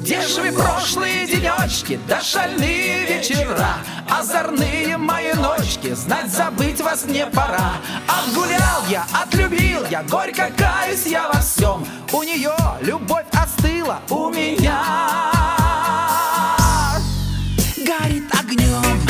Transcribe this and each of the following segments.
Где же вы прошлые денечки, да шальные вечера, озорные мои ночки, знать забыть вас мне пора. Отгулял я, отлюбил я, горько каюсь я во всем. У нее любовь остыла, у меня горит огнем.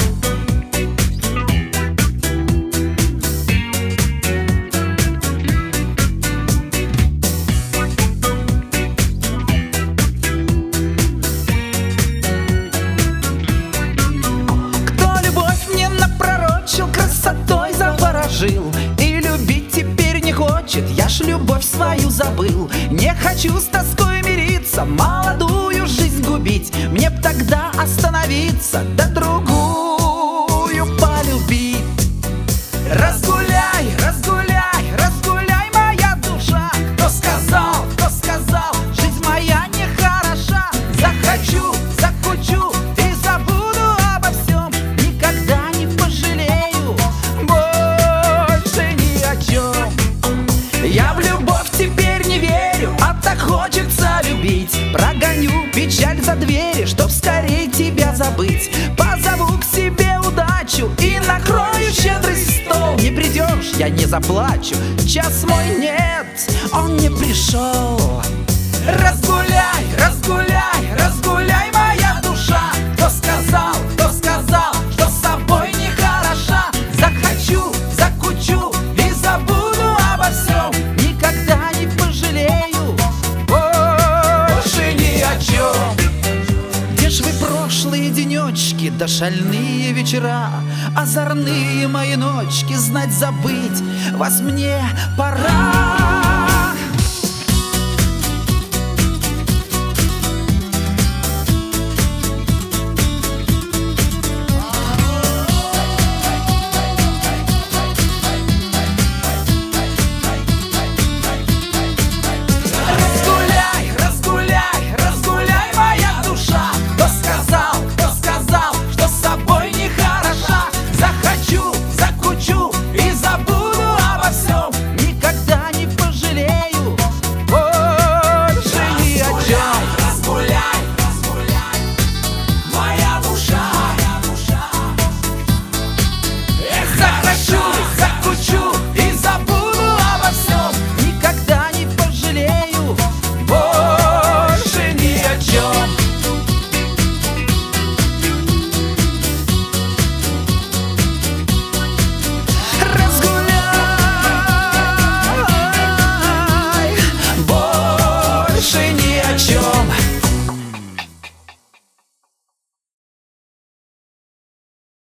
Красотой заворожил и любить теперь не хочет. Я ж любовь свою забыл. Не хочу с тоской мириться, молодую жизнь губить. Мне б тогда остановиться, да другую полюбить. Разгуляй, разгуляй, разгуляй, моя душа. Кто сказал, жизнь моя нехороша. Захочу, закучу и забуду обо всем. Никогда не пожалею больше ни о чем. Я в любовь теперь не верю, а так хочется любить. Прогоню печаль за двери, чтоб скорей тебя забыть. Позову к себе удачу и накрою щедрый стол. Не придешь, я не заплачу, час мой нет, он не пришел. Разгуляй, разгуляй, разгуляй, моя душа. Кто сказал, что с собой не хороша. Захочу, закучу и забуду обо всем. Никогда не пожалею больше ни о чем. Где ж вы прошлые денечки, да шальные вечера, озорные мои ночки, знать забыть вас мне пора.